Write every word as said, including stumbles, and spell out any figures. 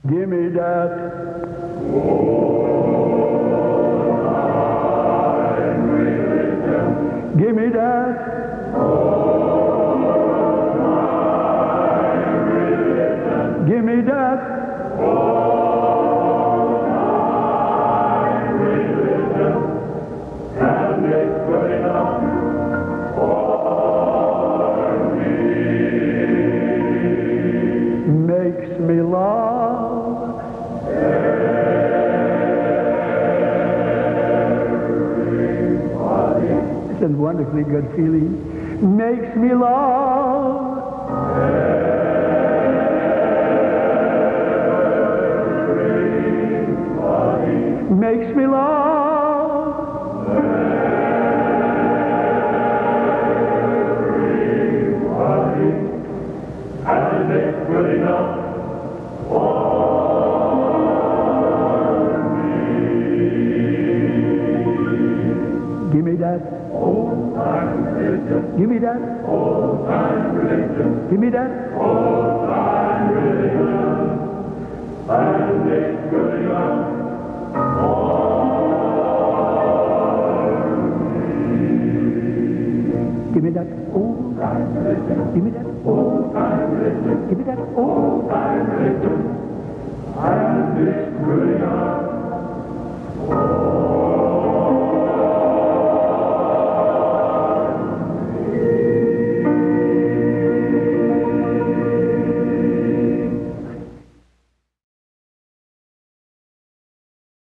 Give me that. Give me that. Give me that. And it's good enough for me. Makes me love. It's a wonderfully good feeling. Makes me love. Makes me love. And it's good enough for me. Give me that. Old time religion, Give me that. old time religion, Give me that. old time religion. And it's good enough Give me that. Old time religion. Give me that. old time religion, Give me that. Old. old time religion. And it's good enough for